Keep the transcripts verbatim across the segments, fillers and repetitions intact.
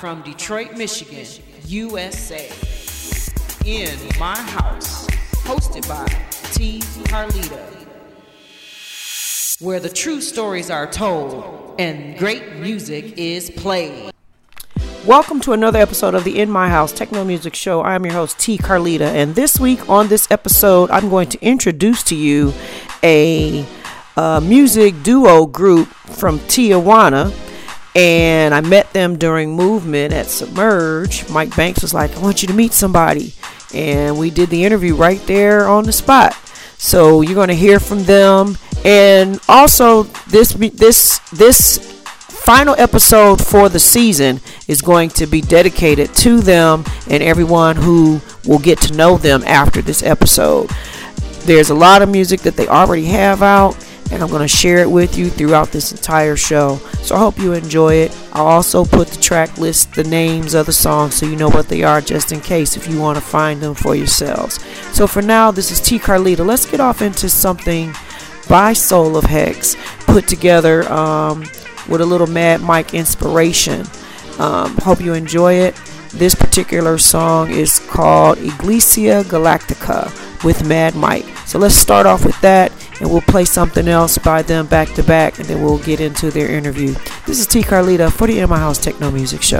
from Detroit, Michigan, U S A. In My House, hosted by T. Carlita, where the true stories are told and great music is played. Welcome to another episode of the In My House Techno Music Show. I am your host, T. Carlita, and this week on this episode, I'm going to introduce to you a, a music duo group from Tijuana. And I met them during Movement at Submerge. Mike Banks was like, I want you to meet somebody. And we did the interview right there on the spot. So you're going to hear from them. And also this this this final episode for the season is going to be dedicated to them and everyone who will get to know them after this episode. There's a lot of music that they already have out, and I'm going to share it with you throughout this entire show. So I hope you enjoy it. I'll also put the track list, the names of the songs, so you know what they are, just in case if you want to find them for yourselves. So for now, this is T. Carlita. Let's get off into something by Soul of Hex, put together um, with a little Mad Mike inspiration. Um, hope you enjoy it. This particular song is called Iglesia Galactica with Mad Mike. So let's start off with that, and we'll play something else by them back to back, and then we'll get into their interview. This is T. Carlita for the In My House Techno Music Show.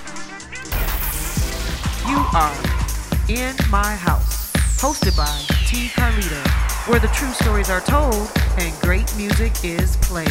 You are In My House, hosted by T. Carlita, where the true stories are told and great music is played.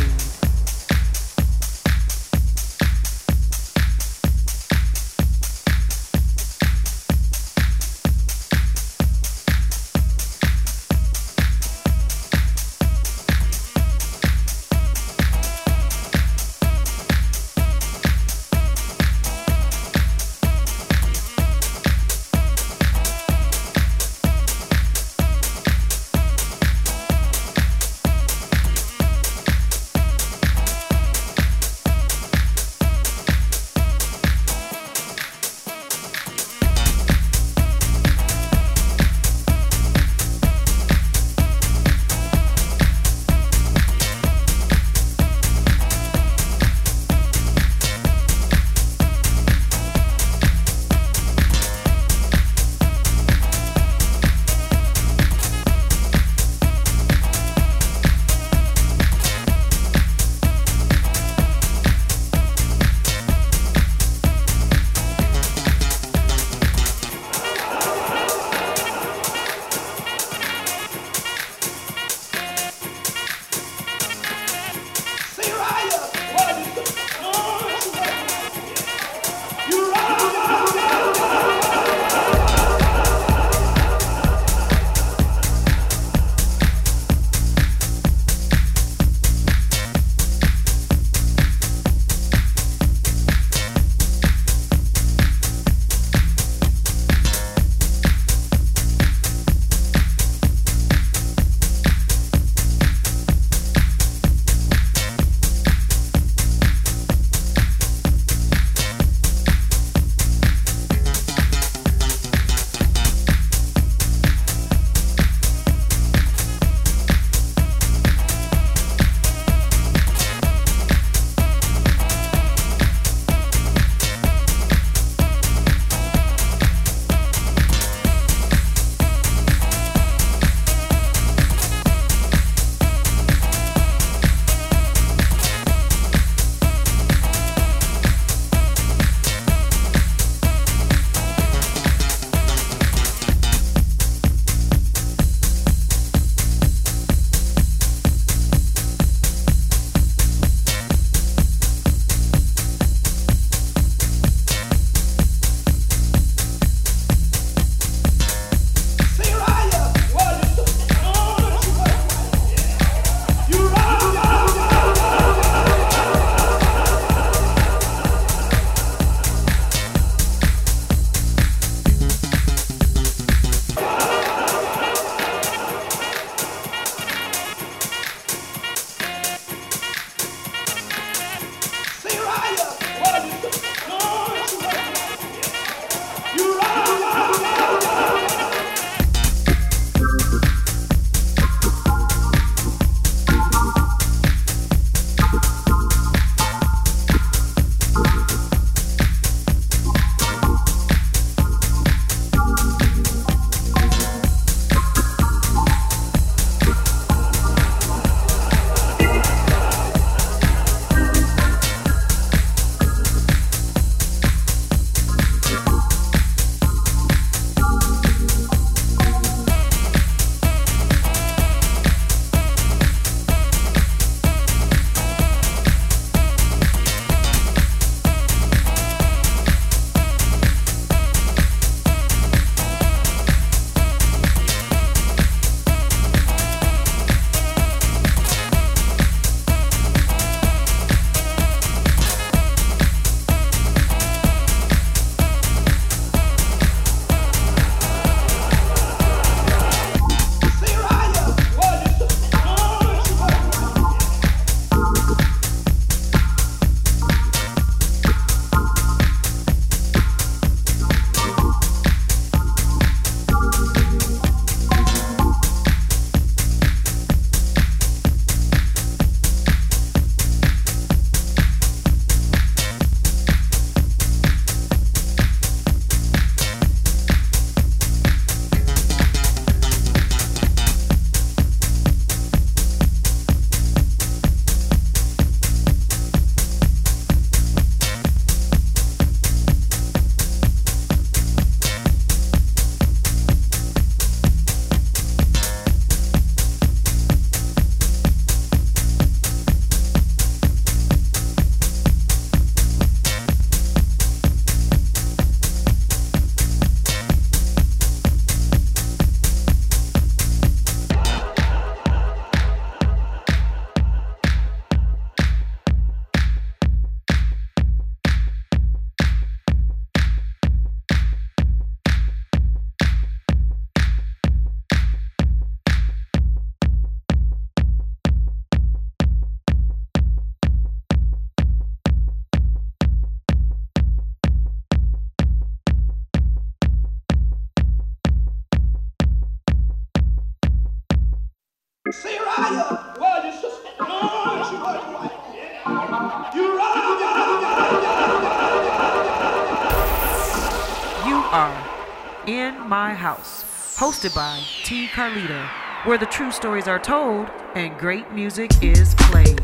You are In My House, hosted by T. Carlita, where the true stories are told and great music is played.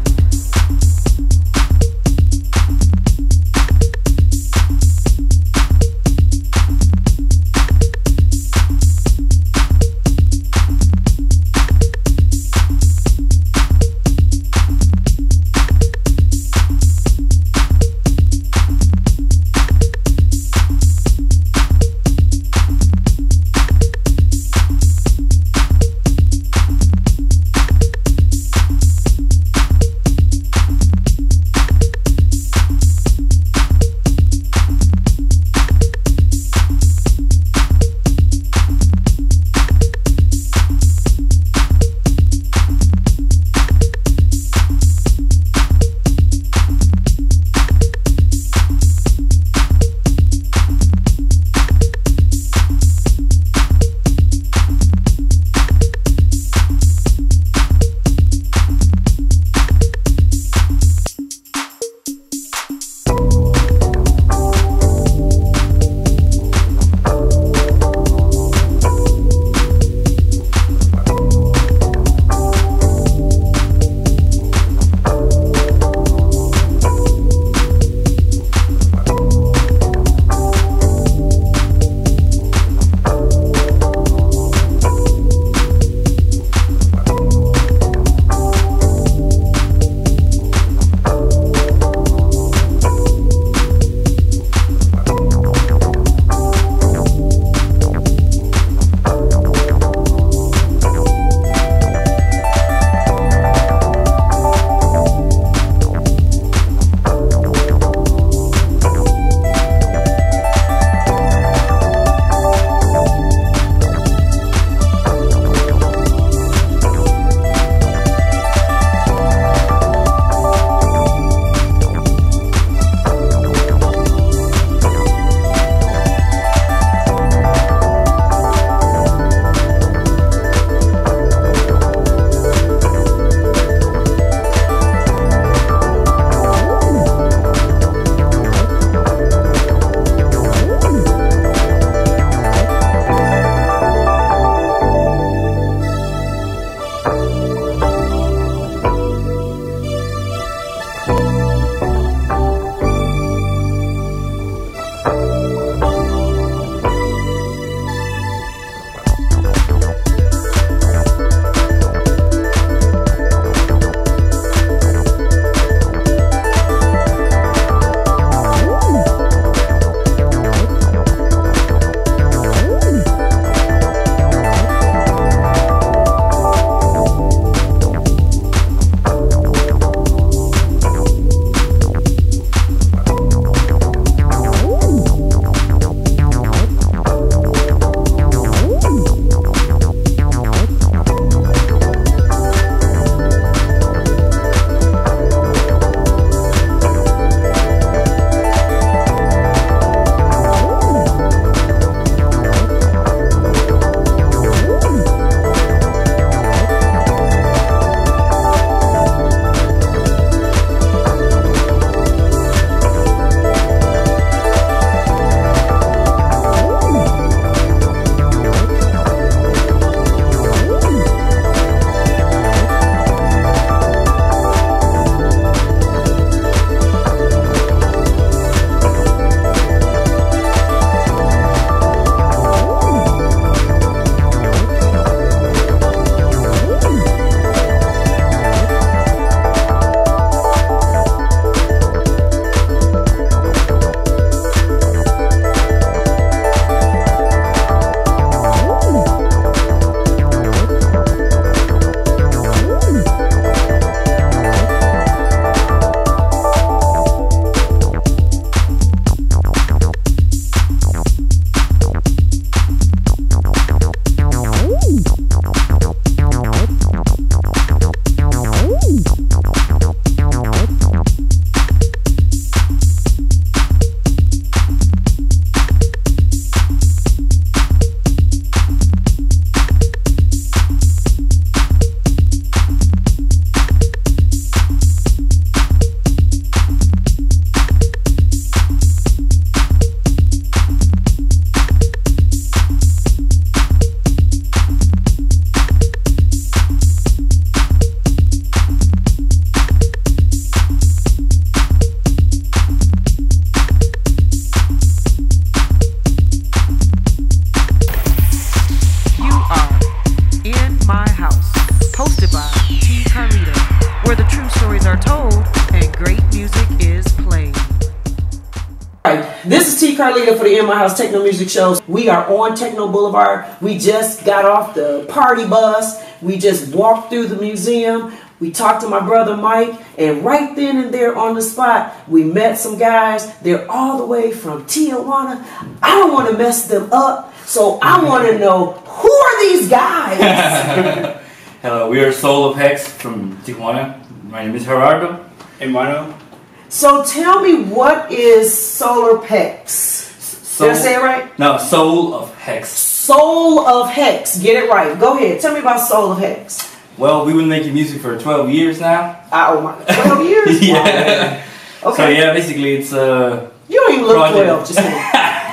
This is T. Carlita for the In My House Techno Music Show. We are on Techno Boulevard. We just got off the party bus. We just walked through the museum. We talked to my brother Mike, and right then and there on the spot, we met some guys. They're all the way from Tijuana. I don't want to mess them up, so I want to know, who are these guys? Hello, we are Soul of Hex from Tijuana. My name is Gerardo. Emmanuel. So tell me, what is Solar Pex? Soul, Did I say it right? No, Soul of Hex. Soul of Hex. Get it right. Go ahead. Tell me about Soul of Hex. Well, we've been making music for twelve years now. Uh, oh my, twelve years? Yeah. Wow. Okay. So yeah, basically it's uh. You don't even look project. twelve. Just kidding.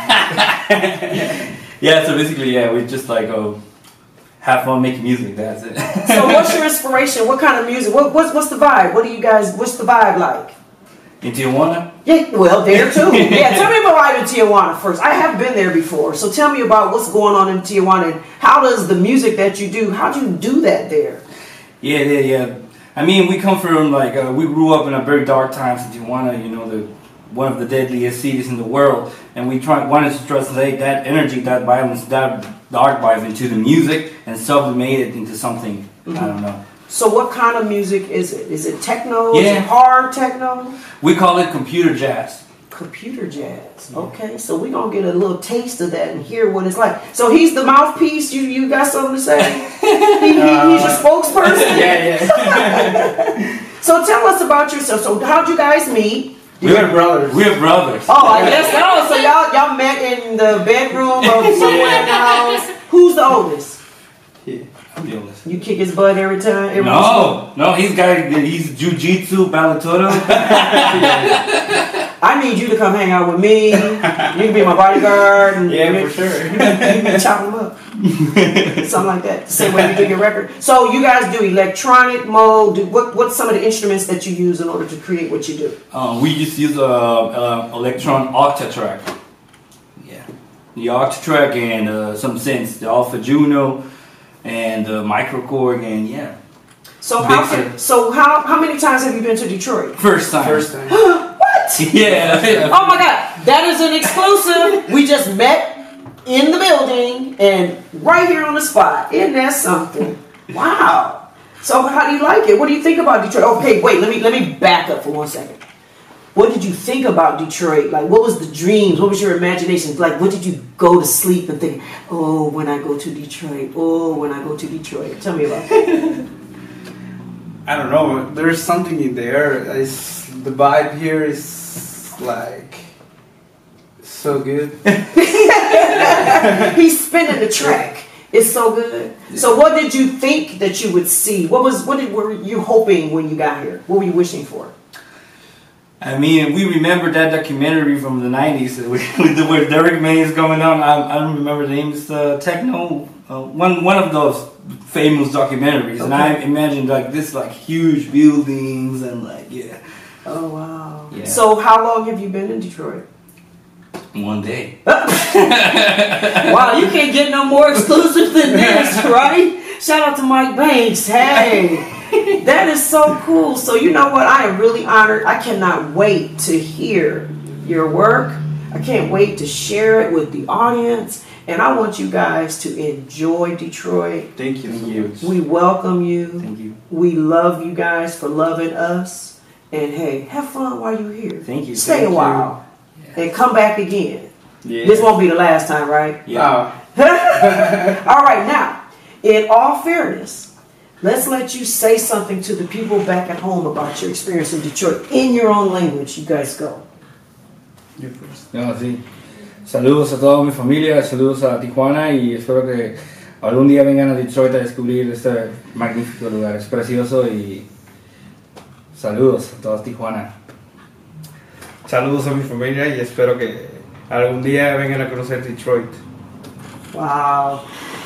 Yeah. So basically, yeah, we just like oh, have fun making music. That's it. So what's your inspiration? What kind of music? What, what's what's the vibe? What do you guys? What's the vibe like? In Tijuana? Yeah, well, there too. Yeah, tell me about life in Tijuana first. I have been there before, so tell me about what's going on in Tijuana and how does the music that you do, how do you do that there? Yeah, yeah, yeah. I mean, we come from like uh, we grew up in a very dark times in Tijuana. You know, the one of the deadliest cities in the world, and we tried wanted to translate that energy, that violence, that dark vibe into the music and sublimate it into something. Mm-hmm. I don't know. So what kind of music is it? Is it techno? Yeah. Is it hard techno? We call it computer jazz. Computer jazz. Okay, so we're going to get a little taste of that and hear what it's like. So he's the mouthpiece. You you got something to say? he, he, uh, he's your spokesperson? Yeah, yeah. So tell us about yourself. So how'd you guys meet? We're brothers. We're brothers. Oh, I guess so. So y'all, y'all met in the bedroom or somewhere in the house. Who's the oldest? Yeah, I'm the oldest. You kick his butt every time? Every No, no, he's got he's jiu-jitsu, Bellator. I need you to come hang out with me. You can be my bodyguard. And Yeah, for sure. You can chop him up. Something like that. The same way you do your record. So you guys do electronic mode. Do, what, what's some of the instruments that you use in order to create what you do? Um, we just use a uh, uh, Electron Octatrack. Yeah, the Octatrack and uh, some synths, the Alpha Juno and the Microkorg, and yeah. So Big how synth. so how how many times have you been to Detroit? First time. First time. What? Yeah. Oh my God, that is an exclusive. We just met in the building and right here on the spot. Isn't that something? Wow. So how do you like it? What do you think about Detroit? Okay, wait, let me let me back up for one second. What did you think about Detroit? Like, what was the dreams? What was your imagination? Like, what did you go to sleep and think, oh, when I go to Detroit, oh, when I go to Detroit? Tell me about that. I don't know. There's something in there. It's, the vibe here is like so good. He's spinning the track. It's so good. So what did you think that you would see? What was what did, were you hoping when you got here? What were you wishing for? I mean, we remember that documentary from the nineties where Derek May is going on. I, I don't remember the name. It's uh, Techno. Uh, one one of those famous documentaries, okay. And I imagined like this, like huge buildings and like yeah. Oh wow! Yeah. So how long have you been in Detroit? One day. Wow, you can't get no more exclusive than this, right? Shout out to Mike Banks. Hey. That is so cool. So you know what? I am really honored. I cannot wait to hear your work. I can't wait to share it with the audience. And I want you guys to enjoy Detroit. Thank you. Thank you. We welcome you. Thank you. We love you guys for loving us. And hey, have fun while you're here. Thank you. Stay Thank a while. Yeah. And come back again. Yeah. This won't be the last time, right? Yeah. Oh. All right, now, in all fairness, let's let you say something to the people back at home about your experience in Detroit in your own language. You guys go. You first. No, sí. Saludos a toda mi familia, saludos a Tijuana y espero que algún día vengan a Detroit a descubrir este magnífico lugar. Es precioso y saludos a toda Tijuana. Saludos a mi familia y espero que algún día vengan a conocer Detroit. Wow.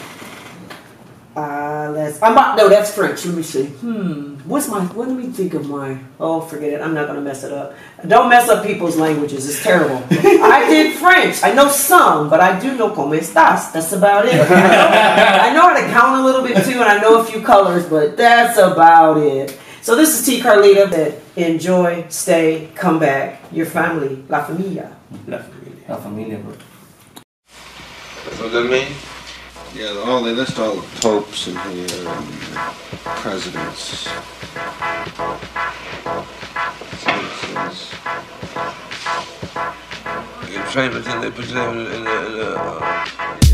Uh, let's. I'm not. No, that's French. Let me see. Hmm. What's my? What do we think of my? Oh, forget it. I'm not gonna mess it up. Don't mess up people's languages. It's terrible. I did French. I know some, but I do know como estás. That's about it. I know, I know how to count a little bit too, and I know a few colors, but that's about it. So this is T. Carlita. That enjoy, stay, come back. Your family, la familia. La familia. La familia, bro. That's what that mean? Yeah, all they list all the popes in here and presidents. Citizens. And famous, and they put them in, in, in, in uh,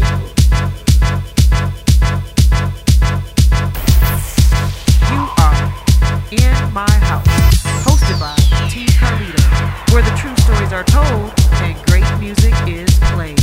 You are in my house, hosted by T. Carlito, where the true stories are told and great music is played.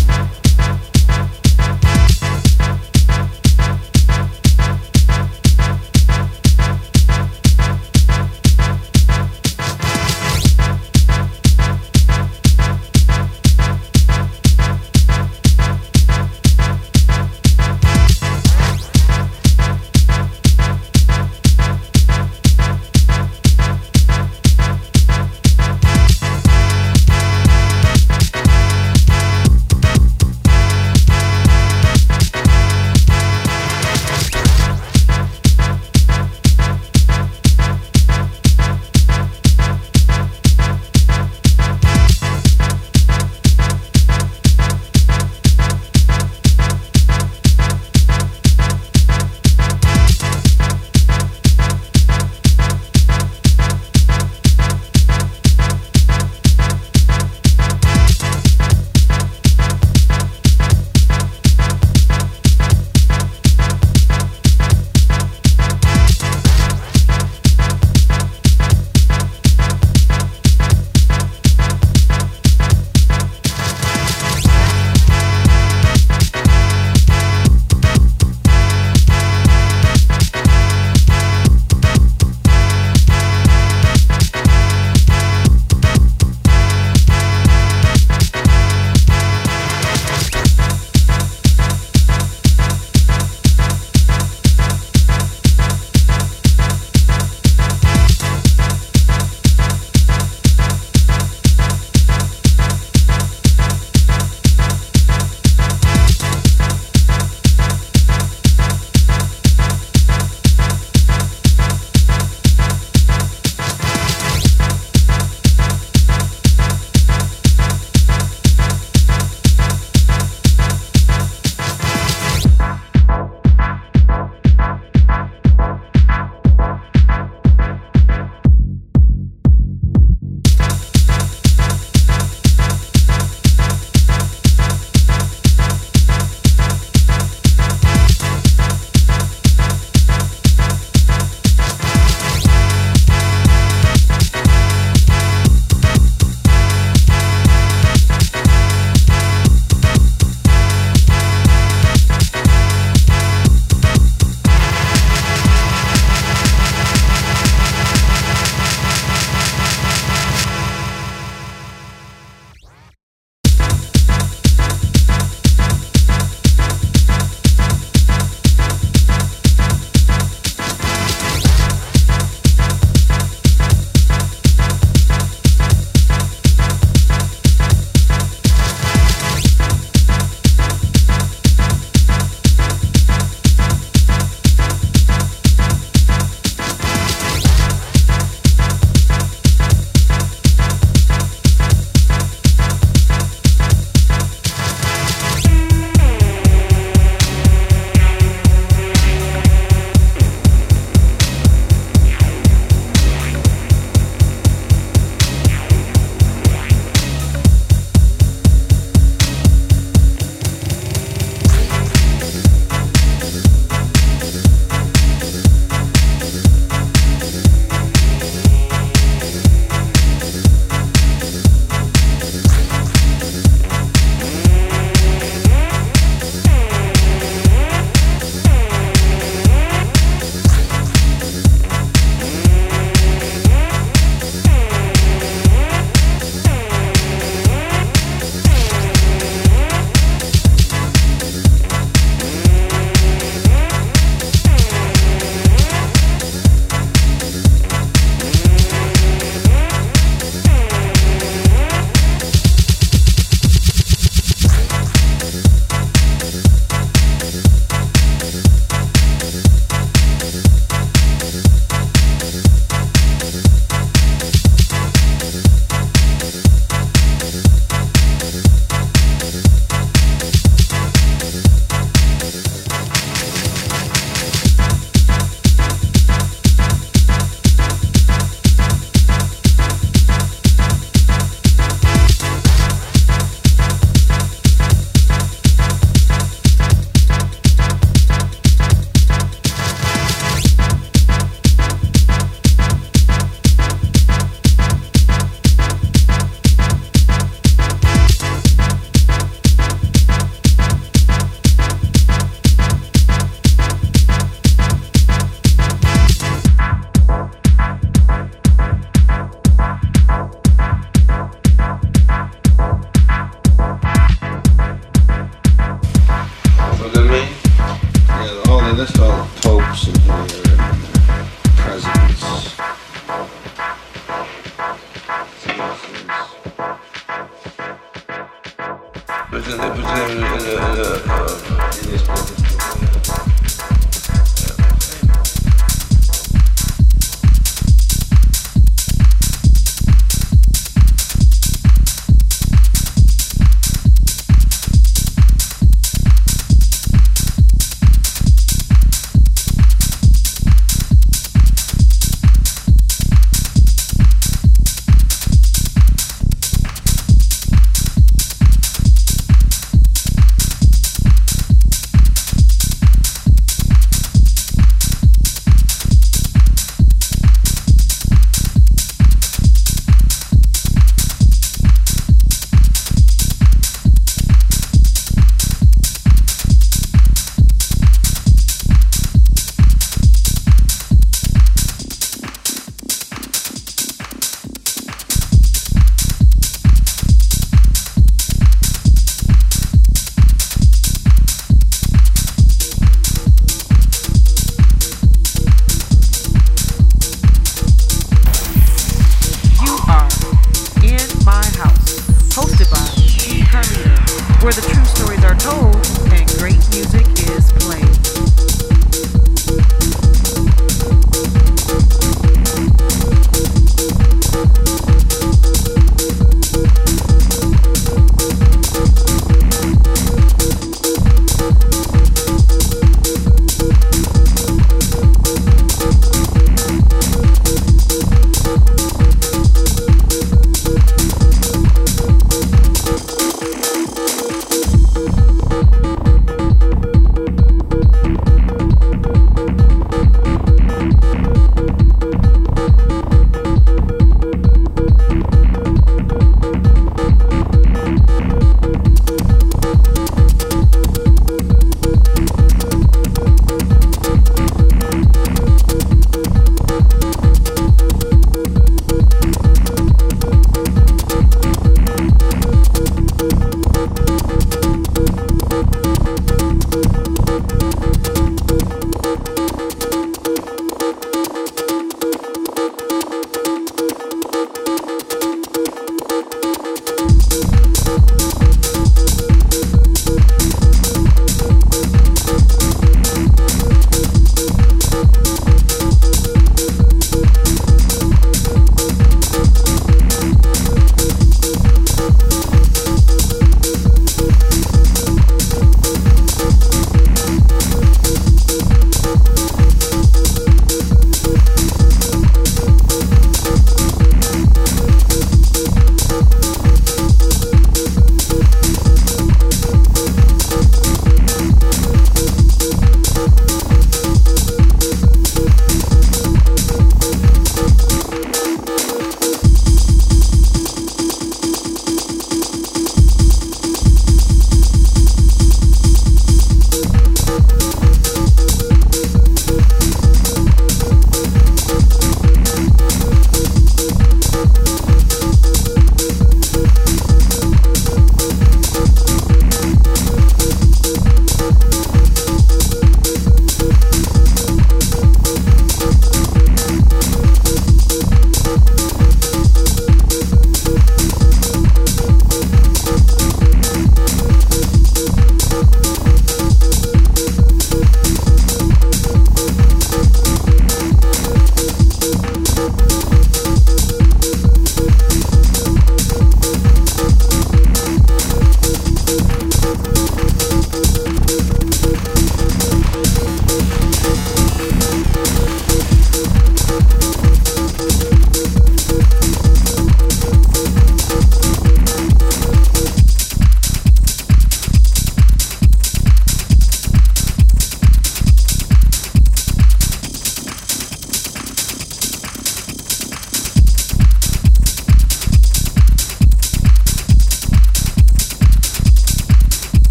But then they put them in a, in a, in a, uh, in this business.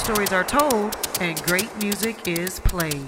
stories are told and great music is played.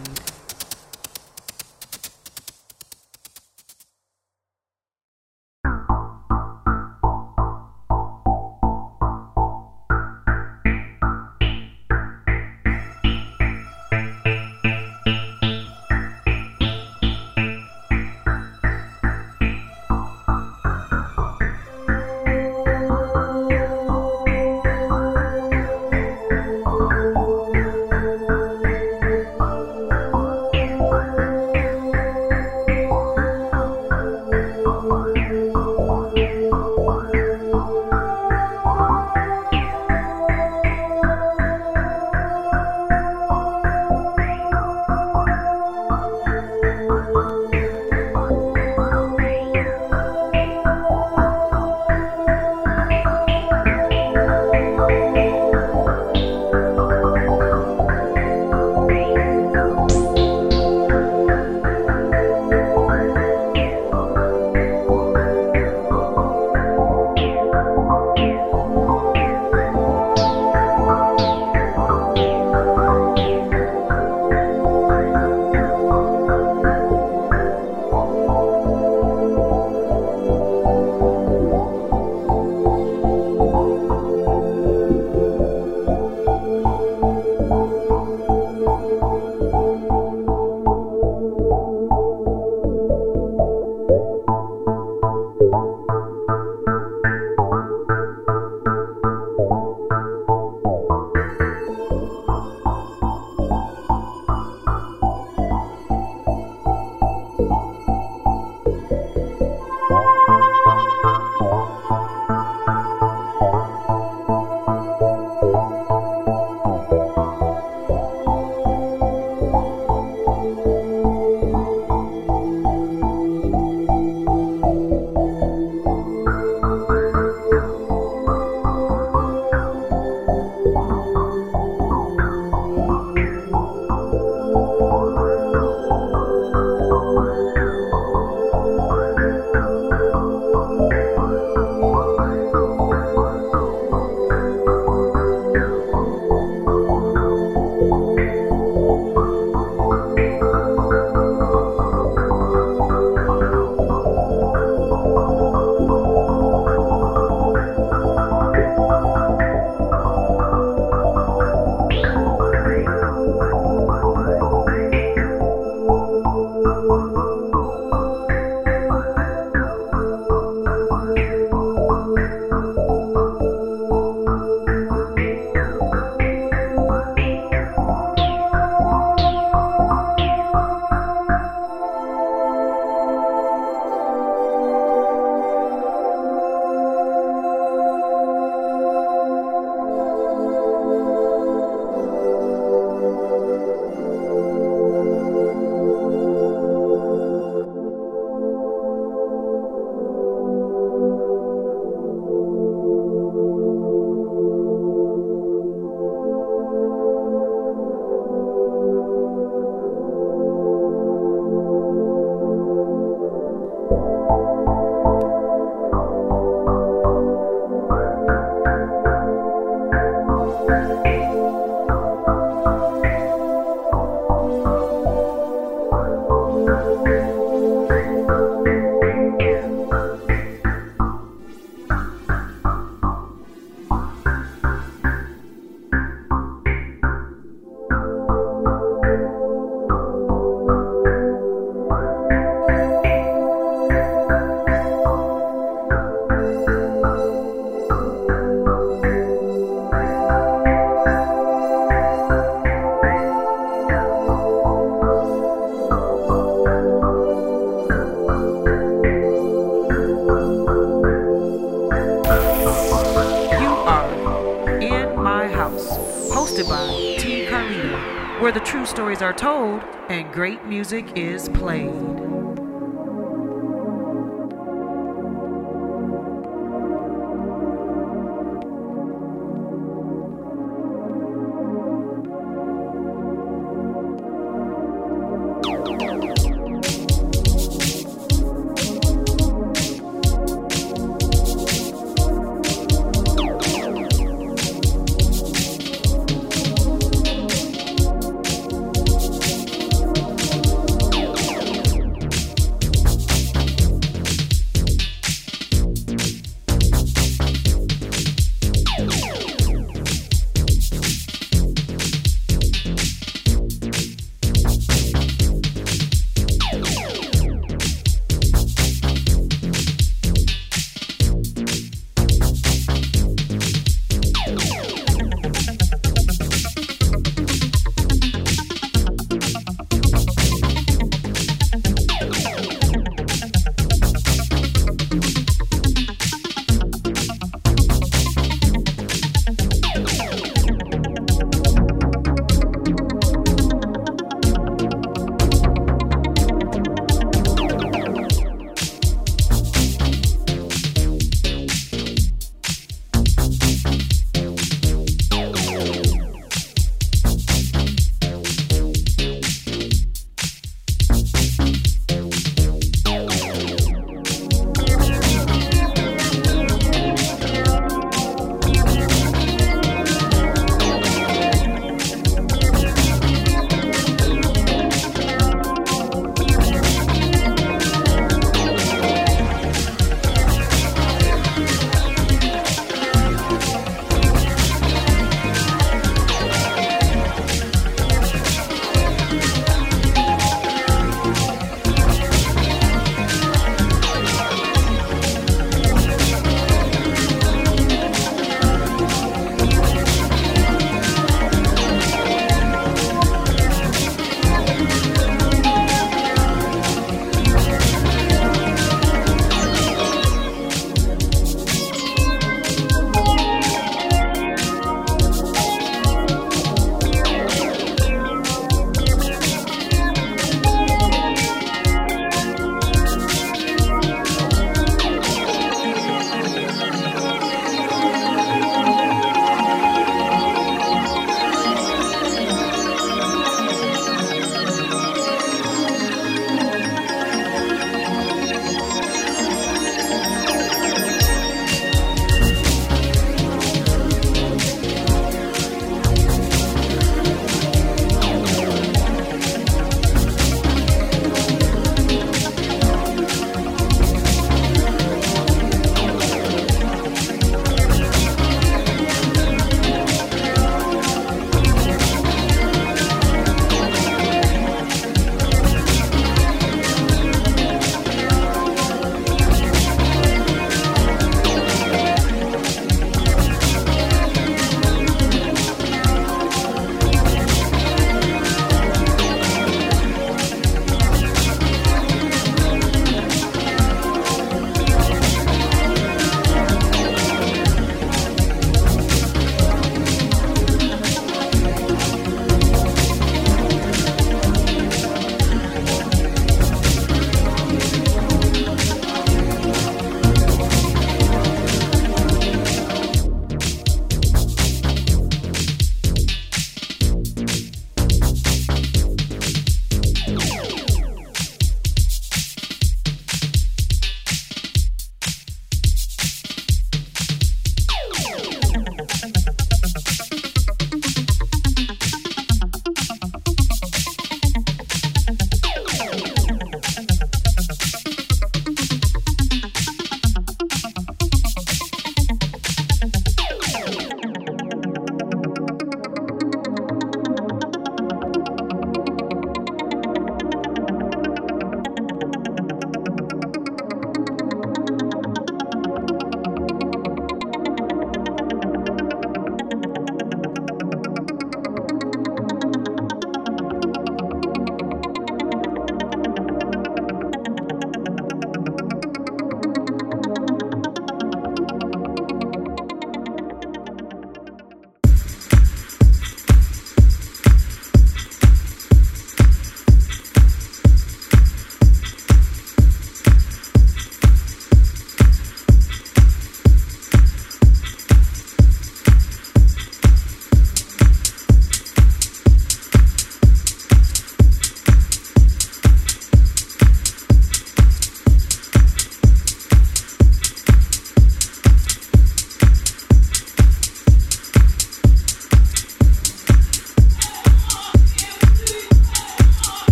Where the true stories are told and great music is played.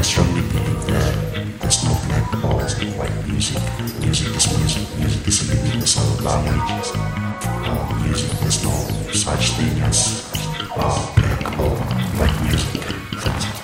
I strongly believe that there's no black or white music. Music is music. Music is a universal language. Uh, music, there's no such thing as uh, black or white music. Thank you.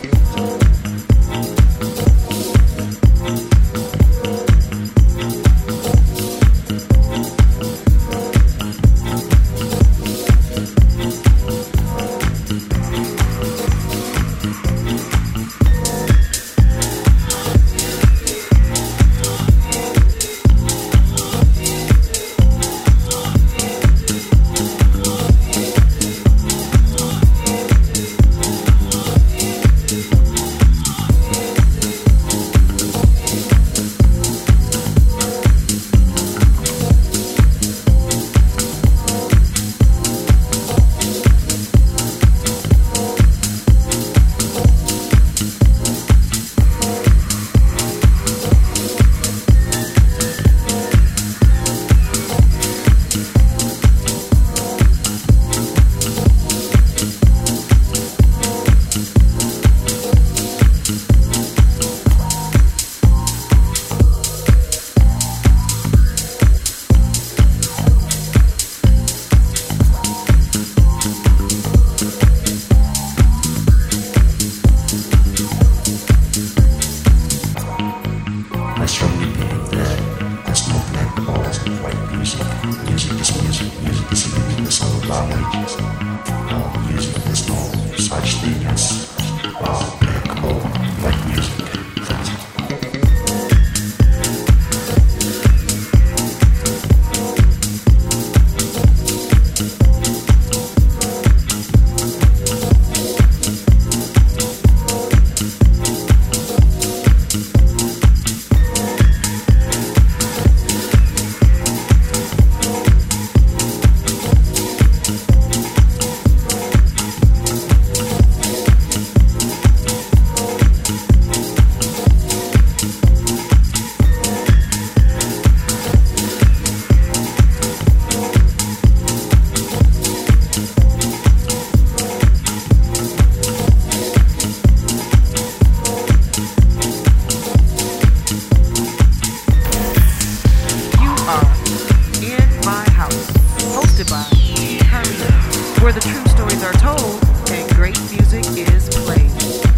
Where the true stories are told and great music is played.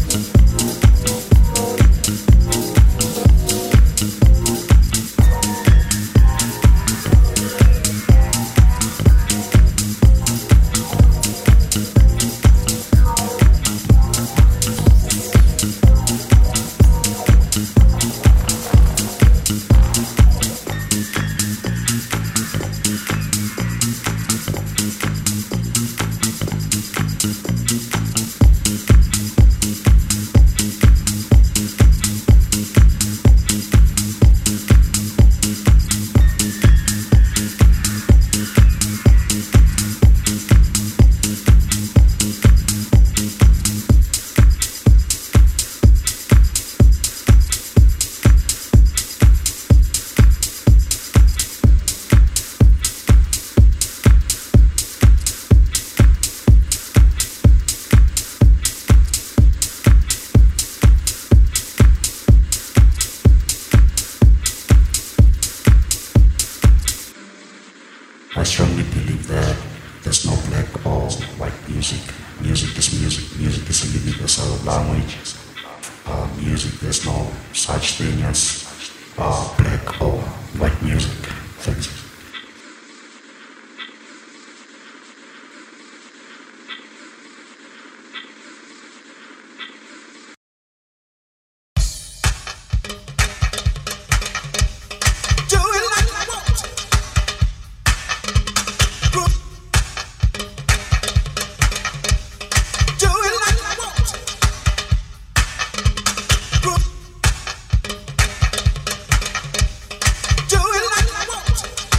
I strongly believe that there's no black or white music. Music is music. Music is a universal language. Uh, music, there's no such thing as uh, black or white music. Thank you. Do it like I want.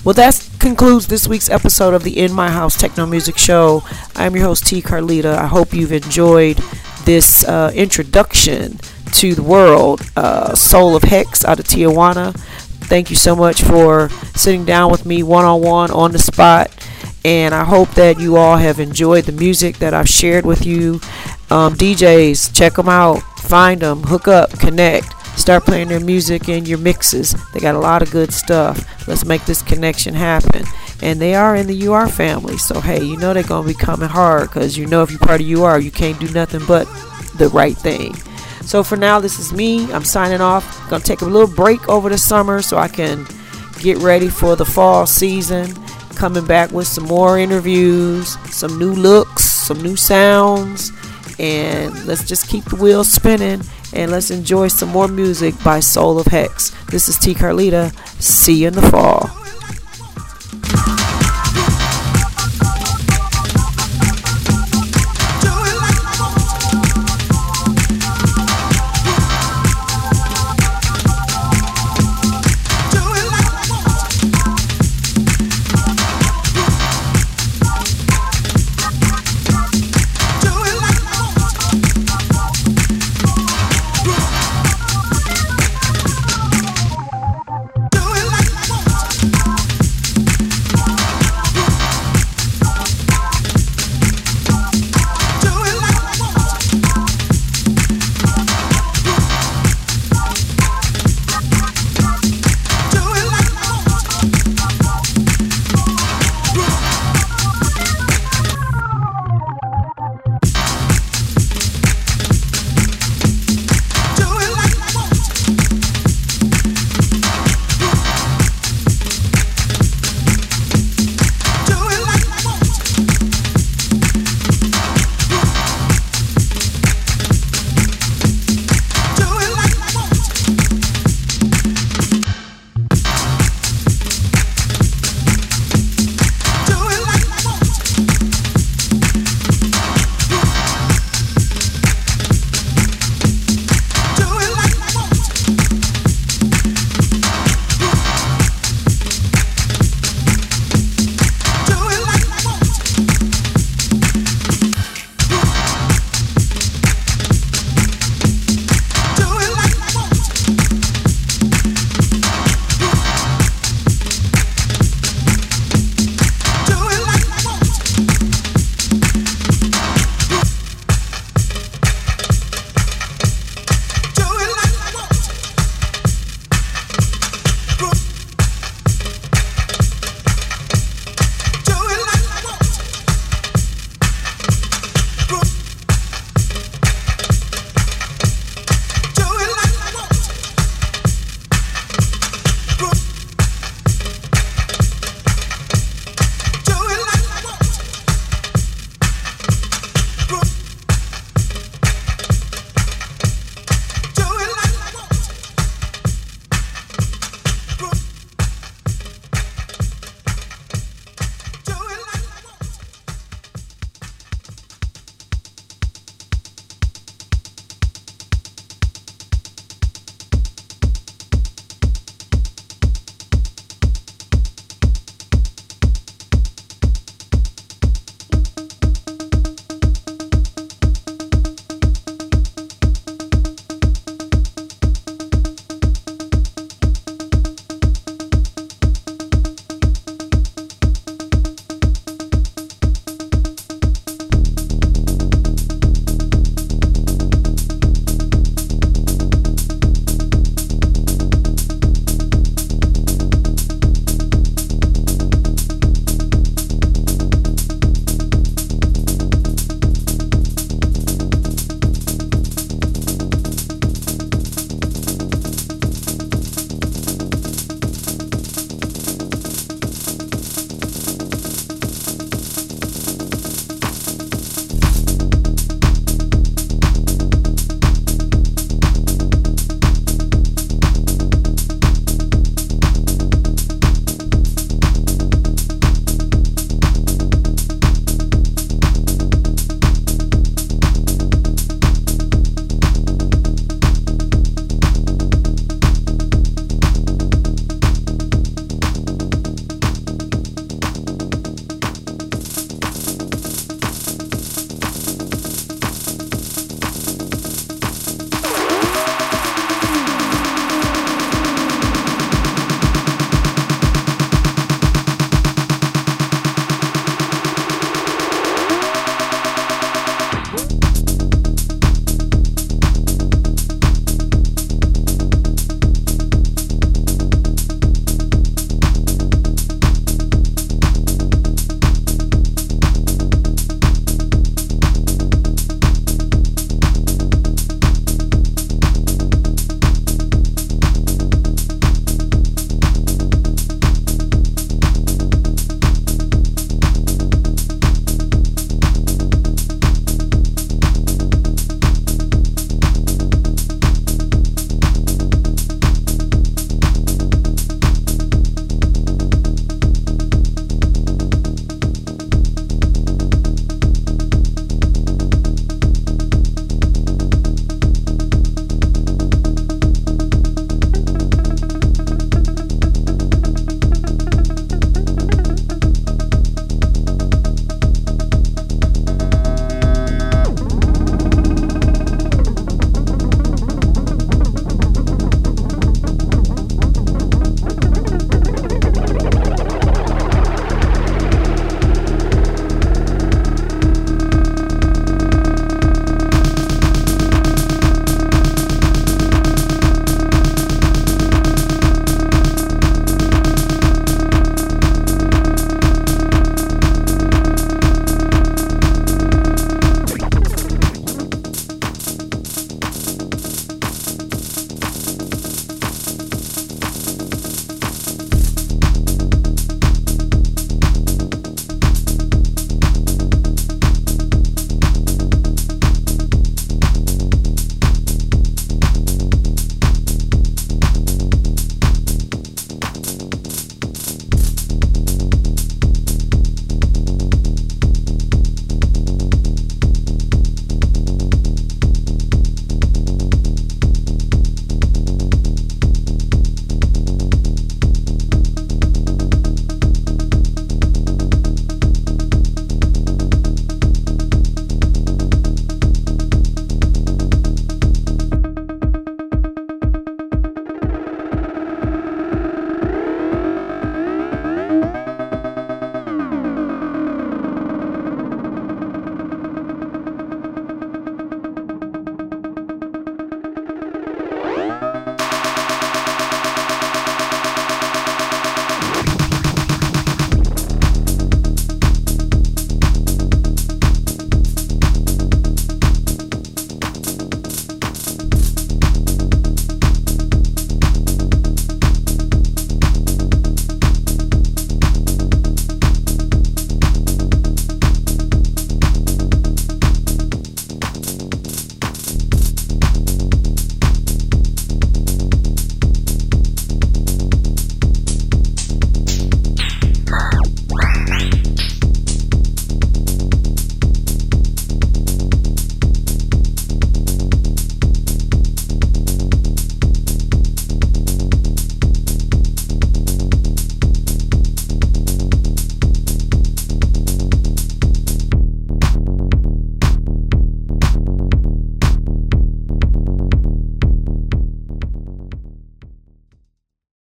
Well, that concludes this week's episode of the In My House Techno Music Show. I'm your host, T. Carlita. I hope you've enjoyed this uh, introduction to the world. Uh, Soul of Hex out of Tijuana. Thank you so much for sitting down with me one-on-one on the spot. And I hope that you all have enjoyed the music that I've shared with you. Um, D Js, check them out. Find them. Hook up. Connect. Start playing their music in your mixes. They got a lot of good stuff. Let's make this connection happen. And they are in the U R family. So, hey, you know they're going to be coming hard, because you know if you're part of U R, you can't do nothing but the right thing. So, for now, this is me. I'm signing off. Going to take a little break over the summer so I can get ready for the fall season. Coming back with some more interviews, some new looks, some new sounds. And let's just keep the wheels spinning. And let's enjoy some more music by Soul of Hex. This is T. Carlita. See you in the fall.